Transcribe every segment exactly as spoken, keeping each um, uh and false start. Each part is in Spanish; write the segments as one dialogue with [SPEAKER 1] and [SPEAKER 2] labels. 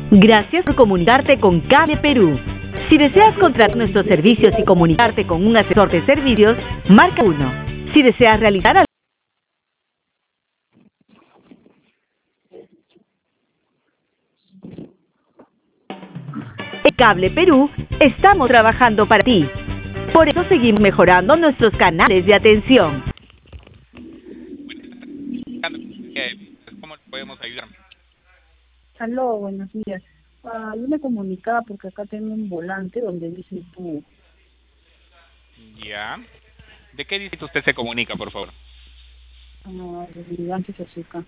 [SPEAKER 1] Gracias por comunicarte con Cable Perú. Si deseas contratar nuestros servicios y comunicarte con un asesor de servicios, marca uno. Si deseas realizar algo... En Cable Perú estamos trabajando para ti. Por eso seguimos mejorando nuestros canales de atención.
[SPEAKER 2] ¿Cómo le podemos ayudar?
[SPEAKER 3] Aló, buenos días. Ah, yo me comunicaba porque acá tengo un volante donde dice tú.
[SPEAKER 2] Ya. ¿De qué distrito usted se comunica, por favor?
[SPEAKER 3] Ah, de antes azúcar.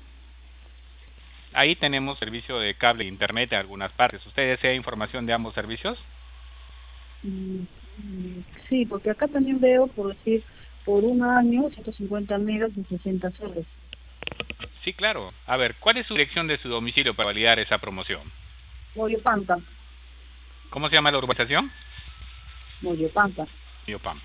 [SPEAKER 2] Ahí tenemos servicio de cable e internet en algunas partes. ¿Usted desea información de ambos servicios?
[SPEAKER 3] Mm, mm, sí, porque acá también veo, por decir, por un año, ciento cincuenta megas y sesenta soles.
[SPEAKER 2] Sí, claro. A ver, ¿cuál es su dirección de su domicilio para validar esa promoción?
[SPEAKER 3] Moyopampa.
[SPEAKER 2] ¿Cómo se llama la urbanización?
[SPEAKER 3] Moyopampa.
[SPEAKER 2] Moyopampa.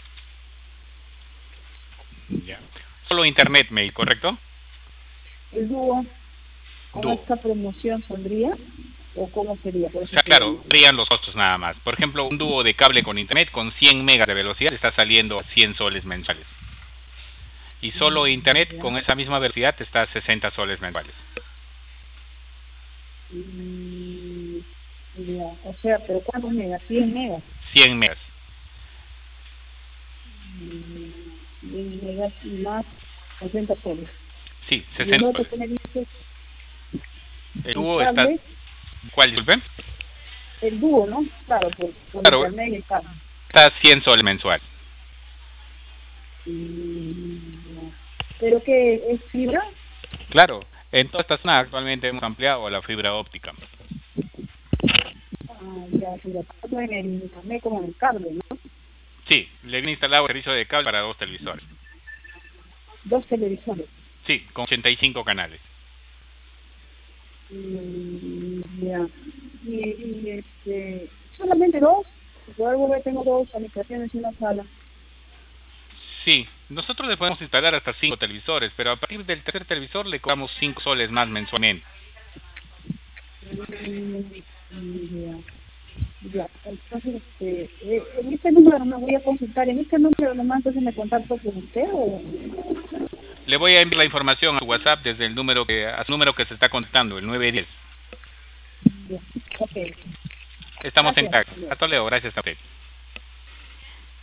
[SPEAKER 2] Ya. Solo internet mail, ¿correcto?
[SPEAKER 3] El dúo, ¿con
[SPEAKER 2] Dúo.
[SPEAKER 3] esta promoción saldría? ¿O cómo sería? Por
[SPEAKER 2] O
[SPEAKER 3] eso
[SPEAKER 2] sea,
[SPEAKER 3] que-
[SPEAKER 2] claro, varían los costos nada más. Por ejemplo, un dúo de cable con internet con cien megas de velocidad está saliendo a cien soles mensuales. Y solo internet
[SPEAKER 3] Ya.
[SPEAKER 2] con esa misma velocidad está a sesenta soles mensuales.
[SPEAKER 3] Mm, ya. O sea, ¿pero cuántos megas? cien megas.
[SPEAKER 2] cien megas.
[SPEAKER 3] diez megas y más sesenta soles.
[SPEAKER 2] Sí,
[SPEAKER 3] Y el
[SPEAKER 2] sesenta
[SPEAKER 3] otro
[SPEAKER 2] soles.
[SPEAKER 3] que me dice,
[SPEAKER 2] El dúo
[SPEAKER 3] el
[SPEAKER 2] está...
[SPEAKER 3] cable,
[SPEAKER 2] ¿Cuál, disculpe?
[SPEAKER 3] el dúo, ¿no? Claro, por, por
[SPEAKER 2] Claro.
[SPEAKER 3] internet y el cable.
[SPEAKER 2] Está a cien soles mensual.
[SPEAKER 3] Mm, ¿pero qué es fibra?
[SPEAKER 2] Claro, en toda esta zona actualmente hemos ampliado la fibra óptica.
[SPEAKER 3] Ah, ya, fibra. Tanto en el internet como en el cable, ¿no?
[SPEAKER 2] Sí, le viene instalado el servicio de cable para dos televisores.
[SPEAKER 3] Dos televisores.
[SPEAKER 2] Sí, con ochenta y cinco canales.
[SPEAKER 3] Mm, ya. Y, y este, solamente dos. Por algo que tengo dos habitaciones y una sala.
[SPEAKER 2] Sí, nosotros le podemos instalar hasta cinco televisores, pero a partir del tercer televisor le cobramos cinco soles más mensualmente.
[SPEAKER 3] Mm, ya. Ya, entonces, este, eh, en este número me voy a consultar, en este número nomás entonces me contacto con usted o...
[SPEAKER 2] Le voy a enviar la información a su WhatsApp desde el número que a su número que se está contactando, el nueve diez.
[SPEAKER 3] Ya, ok.
[SPEAKER 2] Estamos en
[SPEAKER 3] Gracias.
[SPEAKER 2] contacto. Hasta luego, gracias a usted.